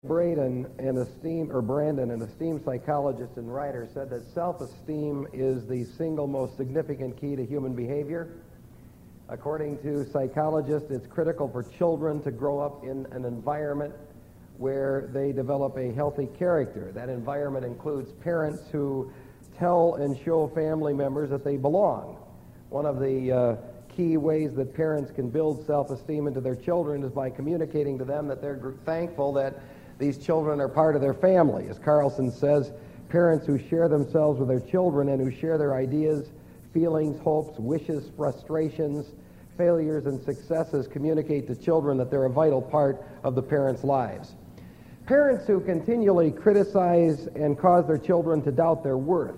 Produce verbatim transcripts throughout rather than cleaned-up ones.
Braden, an esteemed, or Brandon, an esteemed psychologist and writer, said that self-esteem is the single most significant key to human behavior. According to psychologists, it's critical for children to grow up in an environment where they develop a healthy character. That environment includes parents who tell and show family members that they belong. One of the uh, key ways that parents can build self-esteem into their children is by communicating to them that they're gr- thankful that these children are part of their family. As Carlson says, parents who share themselves with their children and who share their ideas, feelings, hopes, wishes, frustrations, failures, and successes communicate to children that they're a vital part of the parents' lives. Parents who continually criticize and cause their children to doubt their worth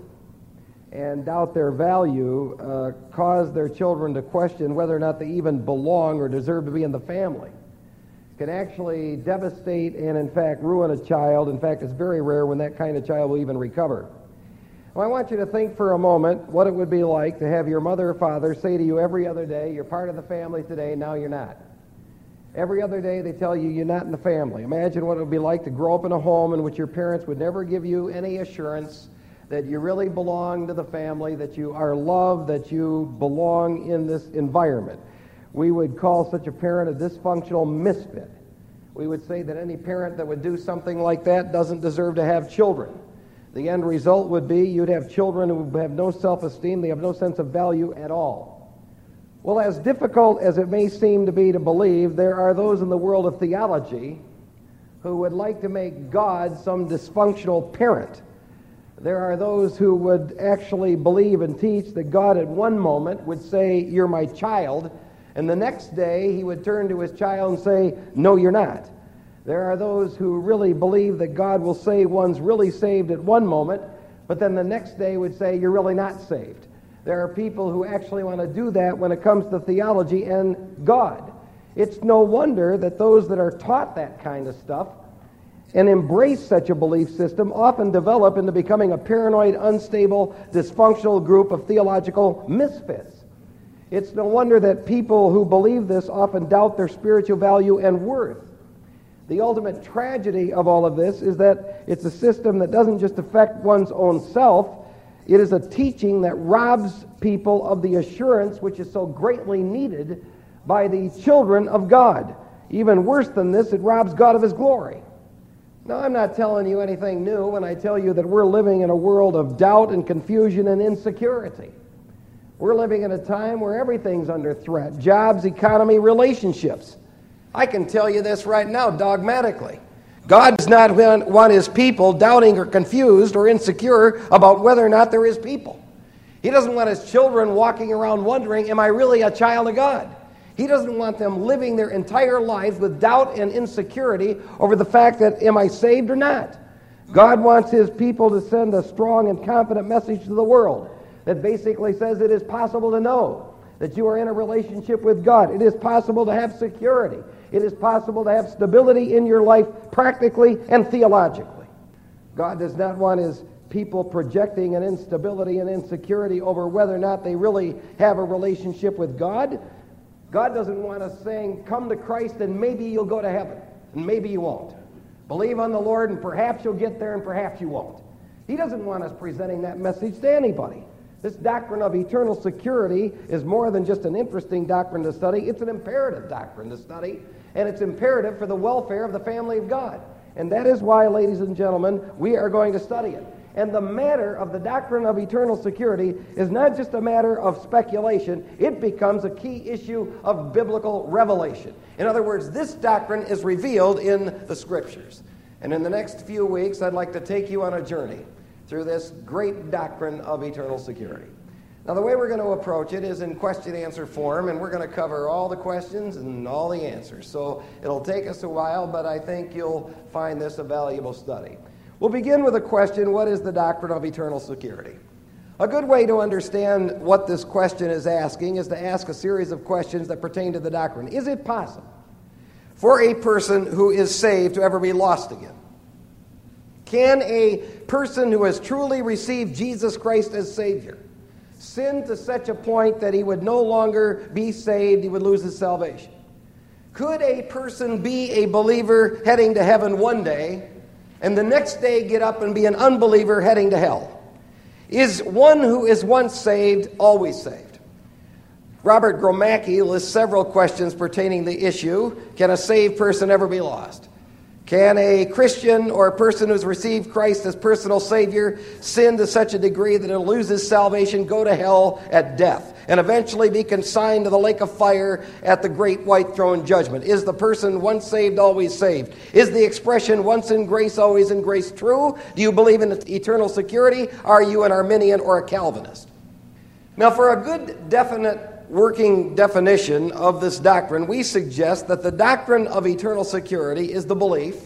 and doubt their value uh, cause their children to question whether or not they even belong or deserve to be in the family. Can actually devastate and, in fact, ruin a child. In fact, it's very rare when that kind of child will even recover. Well, I want you to think for a moment what it would be like to have your mother or father say to you every other day, you're part of the family today, now you're not. Every other day they tell you you're not in the family. Imagine what it would be like to grow up in a home in which your parents would never give you any assurance that you really belong to the family, that you are loved, that you belong in this environment. We would call such a parent a dysfunctional misfit. We would say that any parent that would do something like that doesn't deserve to have children. The end result would be you'd have children who have no self-esteem, they have no sense of value at all. Well, as difficult as it may seem to be to believe, there are those in the world of theology who would like to make God some dysfunctional parent. There are those who would actually believe and teach that God at one moment would say, "You're my child," and the next day, he would turn to his child and say, "No, you're not." There are those who really believe that God will say one's really saved at one moment, but then the next day would say, "You're really not saved." There are people who actually want to do that when it comes to theology and God. It's no wonder that those that are taught that kind of stuff and embrace such a belief system often develop into becoming a paranoid, unstable, dysfunctional group of theological misfits. It's no wonder that people who believe this often doubt their spiritual value and worth. The ultimate tragedy of all of this is that it's a system that doesn't just affect one's own self, it is a teaching that robs people of the assurance which is so greatly needed by the children of God. Even worse than this, it robs God of his glory. Now, I'm not telling you anything new when I tell you that we're living in a world of doubt and confusion and insecurity. We're living in a time where everything's under threat. Jobs, economy, relationships. I can tell you this right now dogmatically. God does not want his people doubting or confused or insecure about whether or not they're his people. He doesn't want his children walking around wondering, am I really a child of God? He doesn't want them living their entire lives with doubt and insecurity over the fact that, am I saved or not? God wants his people to send a strong and confident message to the world that basically says it is possible to know that you are in a relationship with God. It is possible to have security. It is possible to have stability in your life practically and theologically. God does not want his people projecting an instability and insecurity over whether or not they really have a relationship with God. God doesn't want us saying, come to Christ and maybe you'll go to heaven, and maybe you won't. Believe on the Lord and perhaps you'll get there and perhaps you won't. He doesn't want us presenting that message to anybody. This doctrine of eternal security is more than just an interesting doctrine to study. It's an imperative doctrine to study, and it's imperative for the welfare of the family of God. And that is why, ladies and gentlemen, we are going to study it. And the matter of the doctrine of eternal security is not just a matter of speculation. It becomes a key issue of biblical revelation. In other words, this doctrine is revealed in the Scriptures. And in the next few weeks, I'd like to take you on a journey through this great doctrine of eternal security. Now, the way we're going to approach it is in question-answer form, and we're going to cover all the questions and all the answers. So it'll take us a while, but I think you'll find this a valuable study. We'll begin with a question: what is the doctrine of eternal security? A good way to understand what this question is asking is to ask a series of questions that pertain to the doctrine. Is it possible for a person who is saved to ever be lost again? Can a person who has truly received Jesus Christ as Savior sin to such a point that he would no longer be saved, he would lose his salvation? Could a person be a believer heading to heaven one day, and the next day get up and be an unbeliever heading to hell? Is one who is once saved always saved? Robert Gromacki lists several questions pertaining to the issue. Can a saved person ever be lost? Can a Christian or a person who's received Christ as personal Savior sin to such a degree that it loses salvation, go to hell at death, and eventually be consigned to the lake of fire at the great white throne judgment? Is the person once saved, always saved? Is the expression once in grace, always in grace true? Do you believe in eternal security? Are you an Arminian or a Calvinist? Now, for a good, definite working definition of this doctrine, we suggest that the doctrine of eternal security is the belief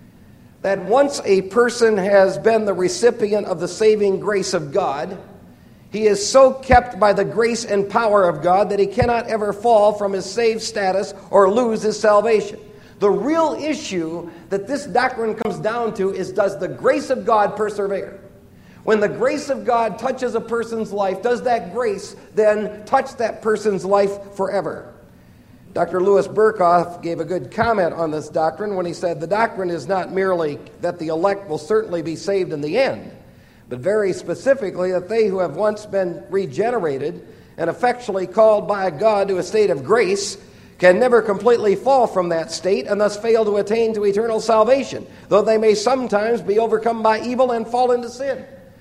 that once a person has been the recipient of the saving grace of God, he is so kept by the grace and power of God that he cannot ever fall from his saved status or lose his salvation. The real issue that this doctrine comes down to is, does the grace of God persevere? When the grace of God touches a person's life, does that grace then touch that person's life forever? Doctor Louis Berkhoff gave a good comment on this doctrine when he said, the doctrine is not merely that the elect will certainly be saved in the end, but very specifically that they who have once been regenerated and effectually called by God to a state of grace can never completely fall from that state and thus fail to attain to eternal salvation, though they may sometimes be overcome by evil and fall into sin.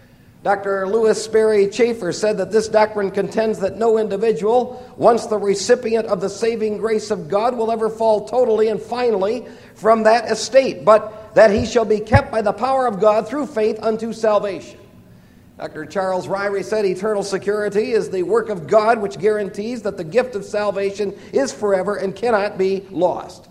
Doctor Louis Sperry Chafer said that this doctrine contends that no individual, once the recipient of the saving grace of God, will ever fall totally and finally from that estate, but that he shall be kept by the power of God through faith unto salvation. Doctor Charles Ryrie said eternal security is the work of God which guarantees that the gift of salvation is forever and cannot be lost.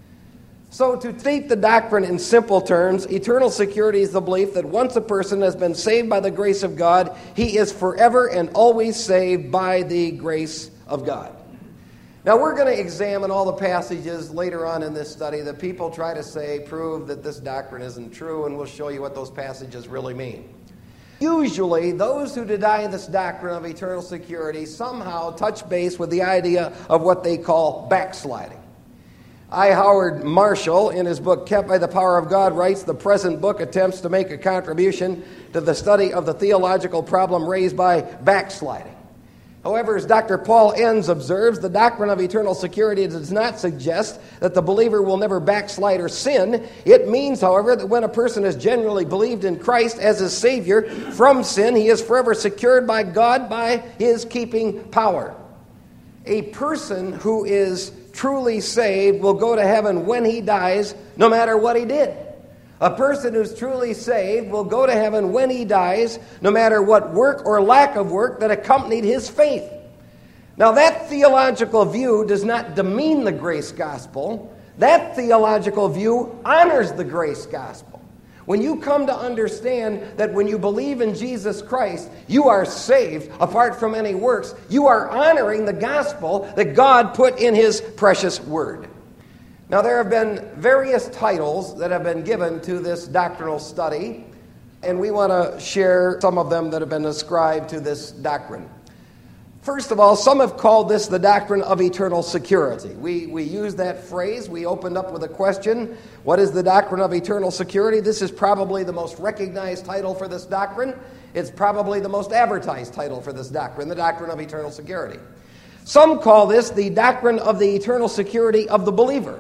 So to state the doctrine in simple terms, eternal security is the belief that once a person has been saved by the grace of God, he is forever and always saved by the grace of God. Now we're going to examine all the passages later on in this study that people try to say prove that this doctrine isn't true, and we'll show you what those passages really mean. Usually, those who deny this doctrine of eternal security somehow touch base with the idea of what they call backsliding. I. Howard Marshall, in his book Kept by the Power of God, writes, the present book attempts to make a contribution to the study of the theological problem raised by backsliding. However, as Doctor Paul Enns observes, the doctrine of eternal security does not suggest that the believer will never backslide or sin. It means, however, that when a person has genuinely believed in Christ as his Savior from sin, he is forever secured by God by his keeping power. A person who is truly saved will go to heaven when he dies, no matter what he did. A person who's truly saved will go to heaven when he dies, no matter what work or lack of work that accompanied his faith. Now, that theological view does not demean the grace gospel. That theological view honors the grace gospel. When you come to understand that when you believe in Jesus Christ, you are saved apart from any works, you are honoring the gospel that God put in his precious word. Now, there have been various titles that have been given to this doctrinal study, and we want to share some of them that have been ascribed to this doctrine. First of all, some have called this the doctrine of eternal security. We, we use that phrase. We opened up with a question, what is the doctrine of eternal security? This is probably the most recognized title for this doctrine. It's probably the most advertised title for this doctrine, the doctrine of eternal security. Some call this the doctrine of the eternal security of the believer.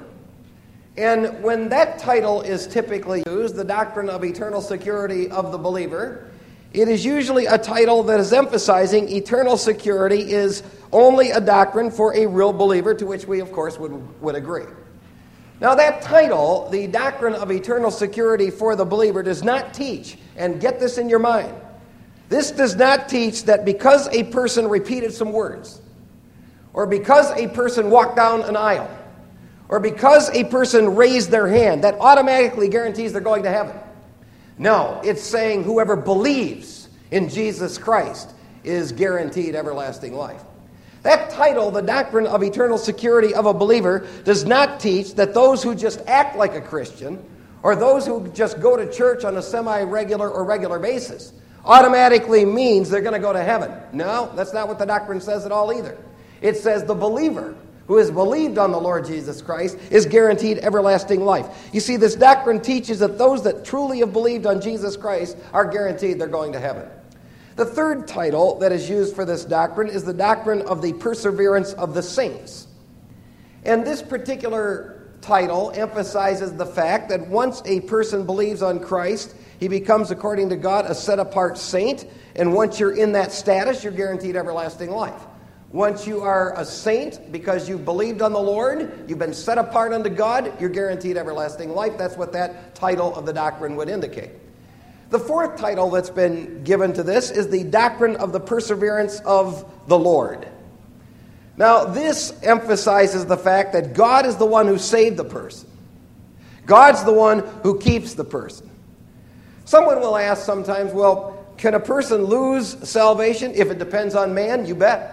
And when that title is typically used, the doctrine of eternal security of the believer, it is usually a title that is emphasizing eternal security is only a doctrine for a real believer, to which we, of course, would, would agree. Now, that title, the doctrine of eternal security for the believer, does not teach, and get this in your mind, this does not teach that because a person repeated some words, or because a person walked down an aisle, or because a person raised their hand, that automatically guarantees they're going to heaven. No, it's saying whoever believes in Jesus Christ is guaranteed everlasting life. That title, the doctrine of eternal security of a believer, does not teach that those who just act like a Christian or those who just go to church on a semi-regular or regular basis automatically means they're going to go to heaven. No, that's not what the doctrine says at all either. It says the believer who has believed on the Lord Jesus Christ is guaranteed everlasting life. You see, this doctrine teaches that those that truly have believed on Jesus Christ are guaranteed they're going to heaven. The third title that is used for this doctrine is the doctrine of the perseverance of the saints. And this particular title emphasizes the fact that once a person believes on Christ, he becomes, according to God, a set-apart saint. And once you're in that status, you're guaranteed everlasting life. Once you are a saint because you believed on the Lord, you've been set apart unto God, you're guaranteed everlasting life. That's what that title of the doctrine would indicate. The fourth title that's been given to this is the doctrine of the perseverance of the Lord. Now, this emphasizes the fact that God is the one who saved the person. God's the one who keeps the person. Someone will ask sometimes, well, can a person lose salvation if it depends on man? You bet.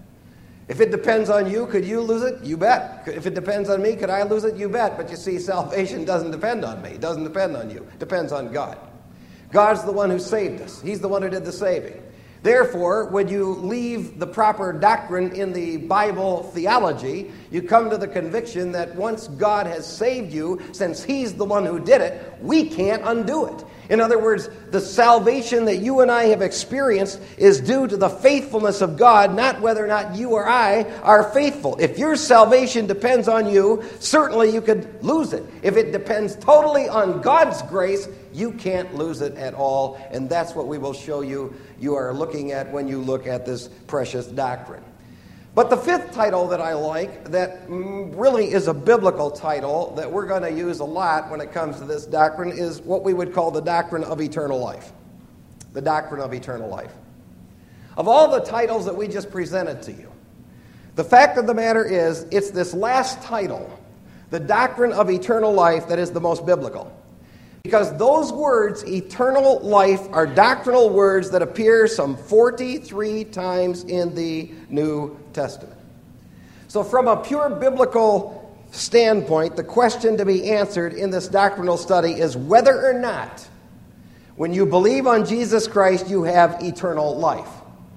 If it depends on you, could you lose it? You bet. If it depends on me, could I lose it? You bet. But you see, salvation doesn't depend on me. It doesn't depend on you. It depends on God. God's the one who saved us. He's the one who did the saving. Therefore, when you leave the proper doctrine in the Bible theology, you come to the conviction that once God has saved you, since He's the one who did it, we can't undo it. In other words, the salvation that you and I have experienced is due to the faithfulness of God, not whether or not you or I are faithful. If your salvation depends on you, certainly you could lose it. If it depends totally on God's grace, you can't lose it at all. And that's what we will show you you are looking at when you look at this precious doctrine. But the fifth title that I like, that really is a biblical title that we're going to use a lot when it comes to this doctrine, is what we would call the doctrine of eternal life. The doctrine of eternal life. Of all the titles that we just presented to you, the fact of the matter is, it's this last title, the doctrine of eternal life, that is the most biblical. Because those words, eternal life, are doctrinal words that appear some forty-three times in the New Testament. So from a pure biblical standpoint, the question to be answered in this doctrinal study is whether or not, when you believe on Jesus Christ, you have eternal life.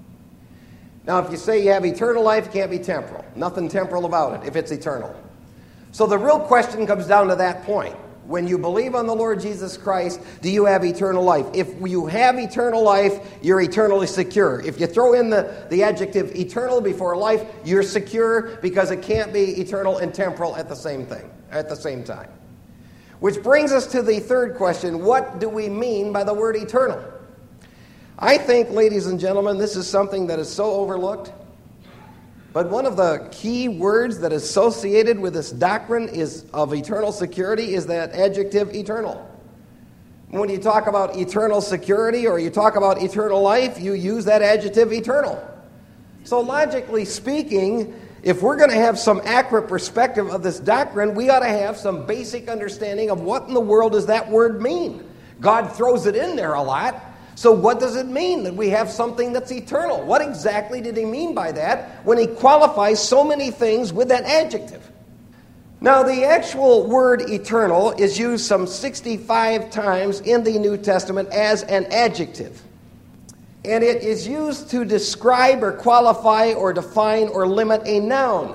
Now, if you say you have eternal life, it can't be temporal. Nothing temporal about it if it's eternal. So the real question comes down to that point. When you believe on the Lord Jesus Christ, do you have eternal life? If you have eternal life, you're eternally secure. If you throw in the, the adjective eternal before life, you're secure because it can't be eternal and temporal at the same thing, at the same time. Which brings us to the third question. What do we mean by the word eternal? I think, ladies and gentlemen, this is something that is so overlooked. But one of the key words that is associated with this doctrine is of eternal security is that adjective eternal. When you talk about eternal security or you talk about eternal life, you use that adjective eternal. So logically speaking, if we're going to have some accurate perspective of this doctrine, we ought to have some basic understanding of what in the world does that word mean. God throws it in there a lot. So what does it mean that we have something that's eternal? What exactly did he mean by that when he qualifies so many things with that adjective? Now, the actual word eternal is used some sixty-five times in the New Testament as an adjective. And it is used to describe or qualify or define or limit a noun.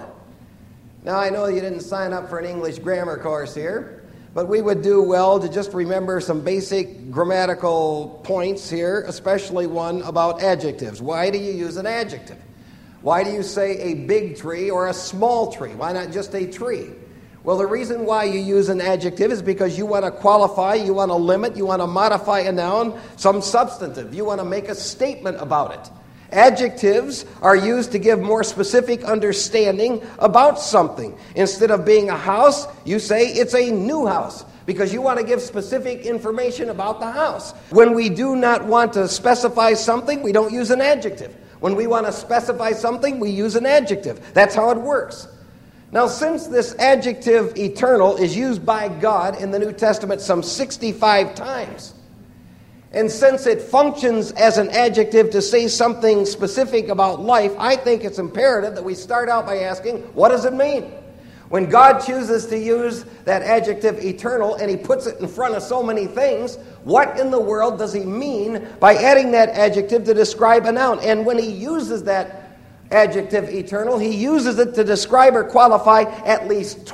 Now, I know you didn't sign up for an English grammar course here, but we would do well to just remember some basic grammatical points here, especially one about adjectives. Why do you use an adjective? Why do you say a big tree or a small tree? Why not just a tree? Well, the reason why you use an adjective is because you want to qualify, you want to limit, you want to modify a noun, some substantive. You want to make a statement about it. Adjectives are used to give more specific understanding about something. Instead of being a house, you say it's a new house because you want to give specific information about the house. When we do not want to specify something, we don't use an adjective. When we want to specify something, we use an adjective. That's how it works. Now, since this adjective eternal is used by God in the New Testament some sixty-five times, and since it functions as an adjective to say something specific about life, I think it's imperative that we start out by asking, what does it mean? When God chooses to use that adjective eternal and he puts it in front of so many things, what in the world does he mean by adding that adjective to describe a noun? And when he uses that adjective eternal, he uses it to describe or qualify at least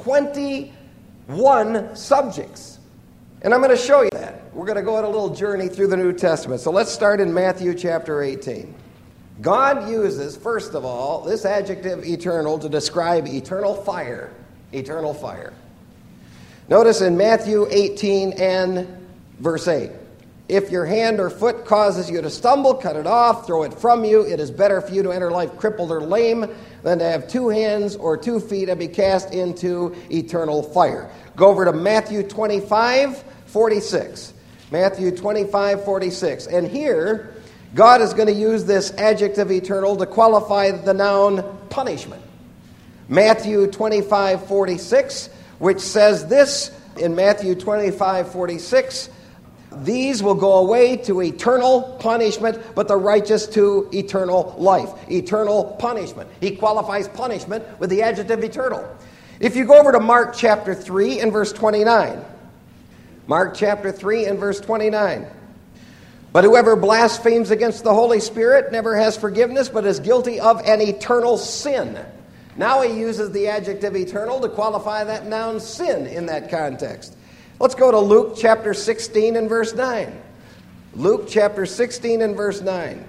twenty-one subjects. And I'm going to show you that. We're going to go on a little journey through the New Testament. So let's start in Matthew chapter eighteen. God uses, first of all, this adjective eternal to describe eternal fire. Eternal fire. Notice in Matthew eighteen and verse eight. If your hand or foot causes you to stumble, cut it off, throw it from you. It is better for you to enter life crippled or lame than to have two hands or two feet and be cast into eternal fire. Go over to Matthew twenty-five, forty-six. Matthew twenty-five, forty-six. And here, God is going to use this adjective eternal to qualify the noun punishment. Matthew twenty-five, forty-six, which says this in Matthew twenty-five, forty-six, these will go away to eternal punishment, but the righteous to eternal life. Eternal punishment. He qualifies punishment with the adjective eternal. If you go over to Mark chapter three and verse twenty-nine. Mark chapter three and verse twenty-nine. But whoever blasphemes against the Holy Spirit never has forgiveness, but is guilty of an eternal sin. Now he uses the adjective eternal to qualify that noun sin in that context. Let's go to Luke chapter sixteen and verse nine. Luke chapter sixteen and verse nine.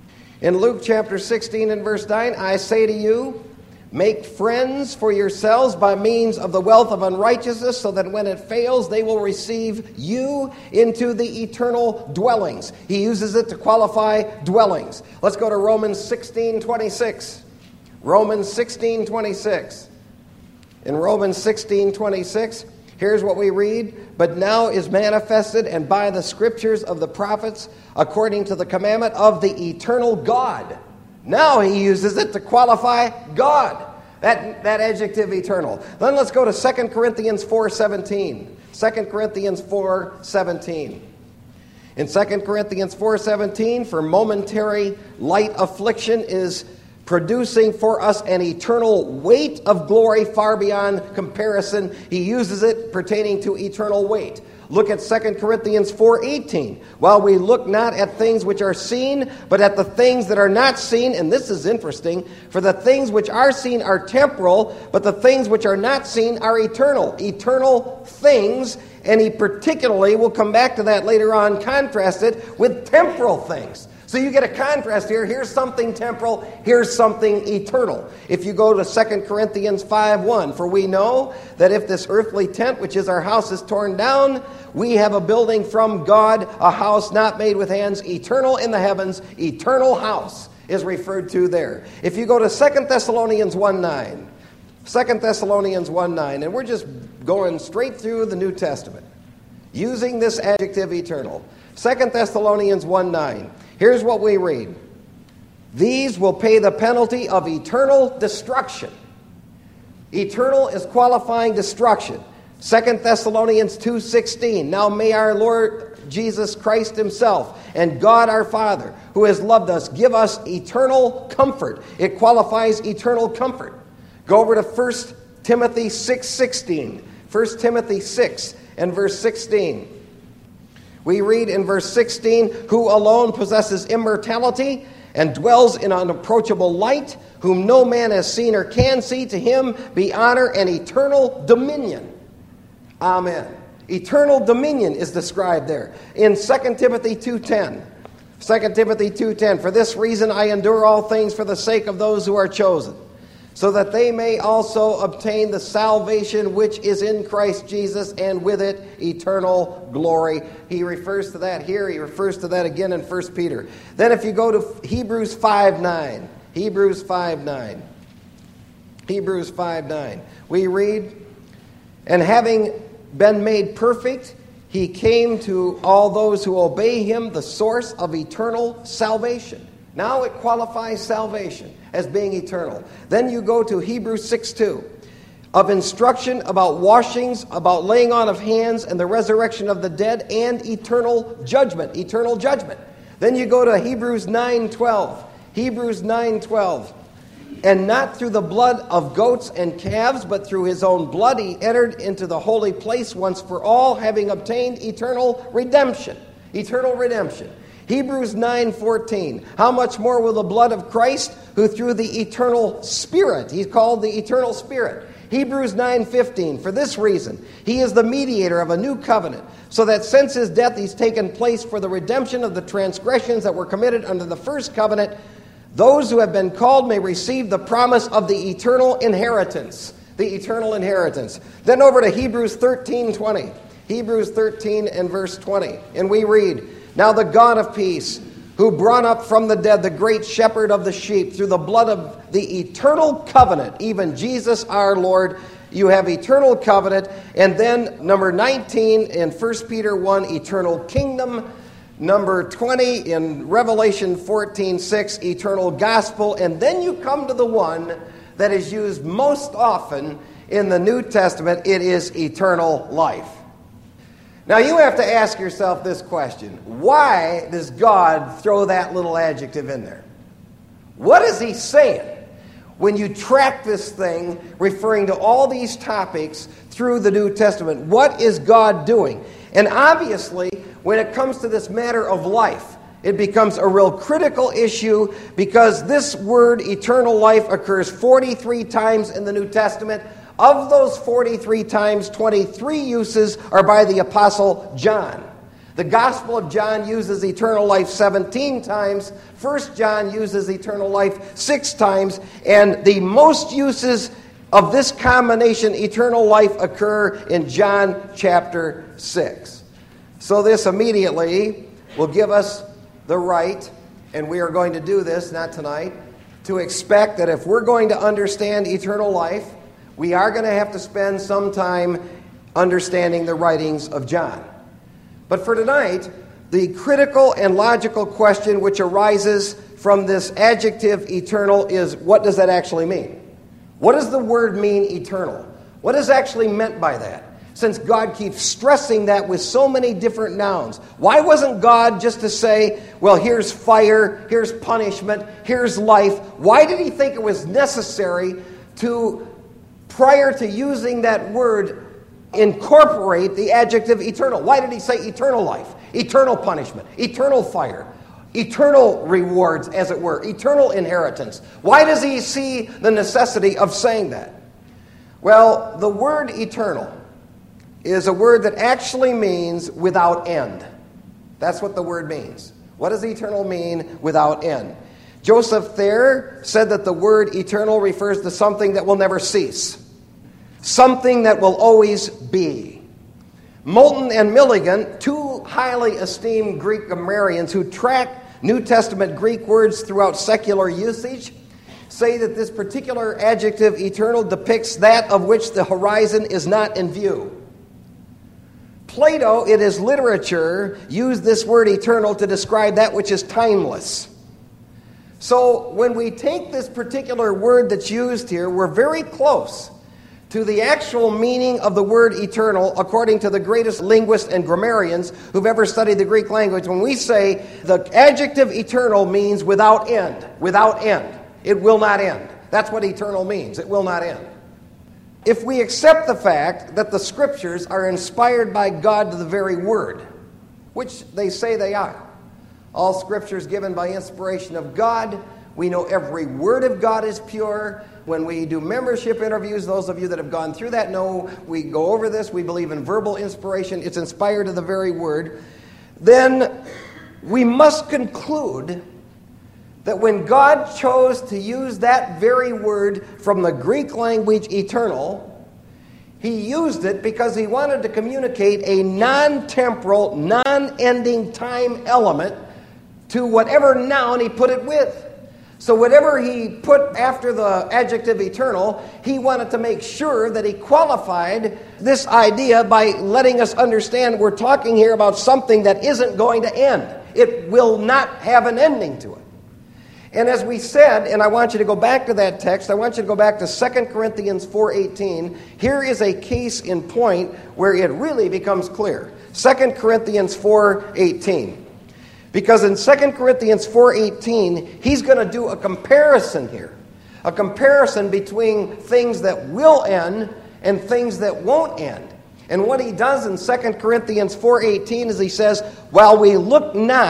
In Luke chapter sixteen and verse nine, I say to you, make friends for yourselves by means of the wealth of unrighteousness, so that when it fails, they will receive you into the eternal dwellings. He uses it to qualify dwellings. Let's go to Romans sixteen, twenty-six. Romans sixteen, twenty-six. In Romans sixteen, twenty-six, here's what we read. But now is manifested, and by the scriptures of the prophets, according to the commandment of the eternal God. Now he uses it to qualify God. That, that adjective eternal. Then let's go to Second Corinthians four seventeen. Second Corinthians four seventeen. In Second Corinthians four seventeen, for momentary light affliction is producing for us an eternal weight of glory far beyond comparison. He uses it pertaining to eternal weight. Look at Second Corinthians four eighteen. While we look not at things which are seen, but at the things that are not seen. And this is interesting. For the things which are seen are temporal, but the things which are not seen are eternal. Eternal things. And he particularly, will come back to that later on, contrast it with temporal things. So you get a contrast here. Here's something temporal. Here's something eternal. If you go to Second Corinthians five one, for we know that if this earthly tent, which is our house, is torn down, we have a building from God, a house not made with hands, eternal in the heavens. Eternal house is referred to there. If you go to Second Thessalonians one nine, Second Thessalonians one nine, and we're just going straight through the New Testament, using this adjective eternal. Second Thessalonians one nine. Here's what we read. These will pay the penalty of eternal destruction. Eternal is qualifying destruction. Second Thessalonians two sixteen. Now may our Lord Jesus Christ himself and God our Father, who has loved us, give us eternal comfort. It qualifies eternal comfort. Go over to First Timothy six sixteen. First Timothy six and verse sixteen. We read in verse sixteen, who alone possesses immortality and dwells in unapproachable light, whom no man has seen or can see, to him be honor and eternal dominion. Amen. Eternal dominion is described there. In Second Timothy two ten. Second Timothy two ten, for this reason I endure all things for the sake of those who are chosen, so that they may also obtain the salvation which is in Christ Jesus, and with it eternal glory. He refers to that here. He refers to that again in First Peter. Then if you go to Hebrews five nine. Hebrews five nine. Hebrews five nine. We read, and having been made perfect, he came to all those who obey him, the source of eternal salvation. Now it qualifies salvation as being eternal. Then you go to Hebrews six two, of instruction about washings, about laying on of hands, and the resurrection of the dead, and eternal judgment. Eternal judgment. Then you go to Hebrews nine twelve. Hebrews nine twelve. And not through the blood of goats and calves, but through his own blood he entered into the holy place once for all, having obtained eternal redemption. Eternal redemption. Hebrews nine fourteen, how much more will the blood of Christ, who through the eternal Spirit, he's called the eternal Spirit. Hebrews nine fifteen, for this reason, he is the mediator of a new covenant, so that since his death he's taken place for the redemption of the transgressions that were committed under the first covenant, those who have been called may receive the promise of the eternal inheritance. The eternal inheritance. Then over to Hebrews thirteen twenty. Hebrews thirteen and verse twenty. And we read, now the God of peace, who brought up from the dead the great shepherd of the sheep through the blood of the eternal covenant, even Jesus our Lord, you have eternal covenant. And then number nineteen in First Peter one, eternal kingdom. Number twenty in Revelation fourteen six, eternal gospel. And then you come to the one that is used most often in the New Testament. It is eternal life. Now you have to ask yourself this question. Why does God throw that little adjective in there? What is he saying when you track this thing referring to all these topics through the New Testament? What is God doing? And obviously, when it comes to this matter of life, it becomes a real critical issue because this word eternal life occurs forty-three times in the New Testament. Of those forty-three times, twenty-three uses are by the Apostle John. The Gospel of John uses eternal life seventeen times. First John uses eternal life six times. And the most uses of this combination, eternal life, occur in John chapter six. So this immediately will give us the right, and we are going to do this, not tonight, to expect that if we're going to understand eternal life, we are going to have to spend some time understanding the writings of John. But for tonight, the critical and logical question which arises from this adjective eternal is, what does that actually mean? What does the word mean, eternal? What is actually meant by that? Since God keeps stressing that with so many different nouns. Why wasn't God just to say, well, here's fire, here's punishment, here's life? Why did he think it was necessary to, prior to using that word, incorporate the adjective eternal? Why did he say eternal life, eternal punishment, eternal fire, eternal rewards, as it were, eternal inheritance? Why does he see the necessity of saying that? Well, the word eternal is a word that actually means without end. That's what the word means. What does eternal mean, without end? Joseph Thayer said that the word eternal refers to something that will never cease. Something that will always be. Moulton and Milligan, two highly esteemed Greek grammarians who track New Testament Greek words throughout secular usage, say that this particular adjective, eternal, depicts that of which the horizon is not in view. Plato, in his literature, used this word eternal to describe that which is timeless. So when we take this particular word that's used here, we're very close to the actual meaning of the word eternal, according to the greatest linguists and grammarians who've ever studied the Greek language. When we say the adjective eternal means without end, without end, it will not end. That's what eternal means. It will not end. If we accept the fact that the Scriptures are inspired by God to the very Word, which they say they are, all Scripture is given by inspiration of God. We know every word of God is pure. When we do membership interviews, those of you that have gone through that know we go over this. We believe in verbal inspiration. It's inspired to the very Word. Then we must conclude that when God chose to use that very word from the Greek language eternal, he used it because he wanted to communicate a non-temporal, non-ending time element to whatever noun he put it with. So whatever he put after the adjective eternal, he wanted to make sure that he qualified this idea by letting us understand we're talking here about something that isn't going to end. It will not have an ending to it. And as we said, and I want you to go back to that text, I want you to go back to Second Corinthians four eighteen. Here is a case in point where it really becomes clear. Second Corinthians four eighteen. Because in Second Corinthians four eighteen, he's going to do a comparison here. A comparison between things that will end and things that won't end. And what he does in Second Corinthians four eighteen is he says, while we look not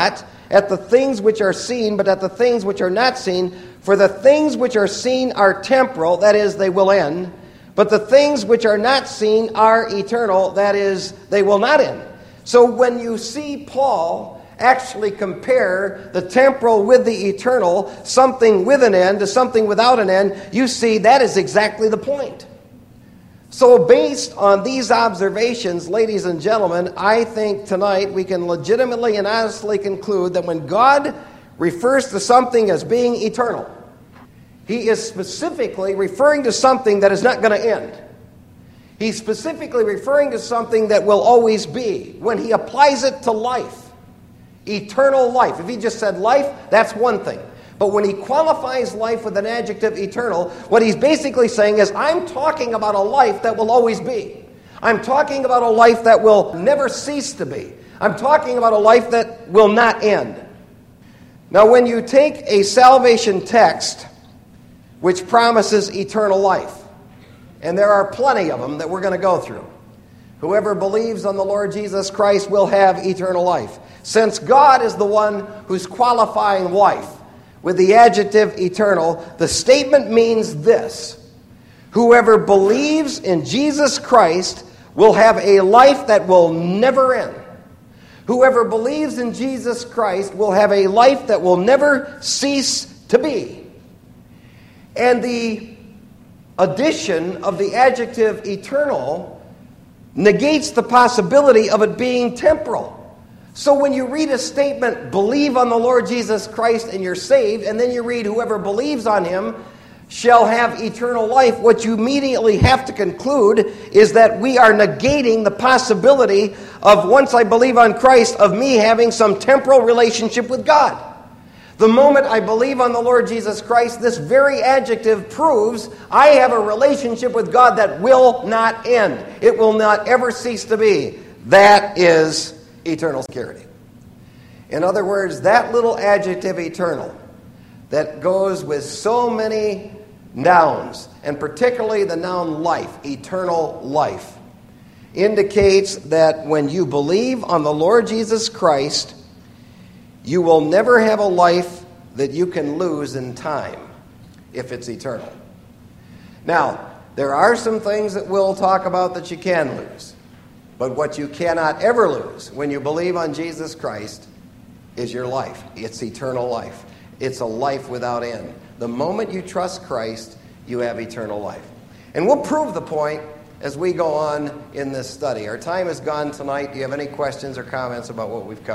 at the things which are seen, but at the things which are not seen. For the things which are seen are temporal, that is, they will end. But the things which are not seen are eternal, that is, they will not end. So when you see Paul actually compare the temporal with the eternal, something with an end to something without an end, you see that is exactly the point. So based on these observations, ladies and gentlemen, I think tonight we can legitimately and honestly conclude that when God refers to something as being eternal, He is specifically referring to something that is not going to end. He's specifically referring to something that will always be. When He applies it to life, eternal life. If He just said life, that's one thing. But when He qualifies life with an adjective eternal, what He's basically saying is, I'm talking about a life that will always be. I'm talking about a life that will never cease to be. I'm talking about a life that will not end. Now, when you take a salvation text which promises eternal life, and there are plenty of them that we're going to go through. Whoever believes on the Lord Jesus Christ will have eternal life. Since God is the one who's qualifying life with the adjective eternal, the statement means this: whoever believes in Jesus Christ will have a life that will never end. Whoever believes in Jesus Christ will have a life that will never cease to be. And the addition of the adjective eternal negates the possibility of it being temporal. So when you read a statement, believe on the Lord Jesus Christ and you're saved, and then you read whoever believes on Him shall have eternal life, what you immediately have to conclude is that we are negating the possibility of, once I believe on Christ, of me having some temporal relationship with God. The moment I believe on the Lord Jesus Christ, this very adjective proves I have a relationship with God that will not end. It will not ever cease to be. That is eternal security. In other words, that little adjective eternal that goes with so many nouns, and particularly the noun life, eternal life, indicates that when you believe on the Lord Jesus Christ, you will never have a life that you can lose in time if it's eternal. Now, there are some things that we'll talk about that you can lose. But what you cannot ever lose when you believe on Jesus Christ is your life. It's eternal life. It's a life without end. The moment you trust Christ, you have eternal life. And we'll prove the point as we go on in this study. Our time is gone tonight. Do you have any questions or comments about what we've covered?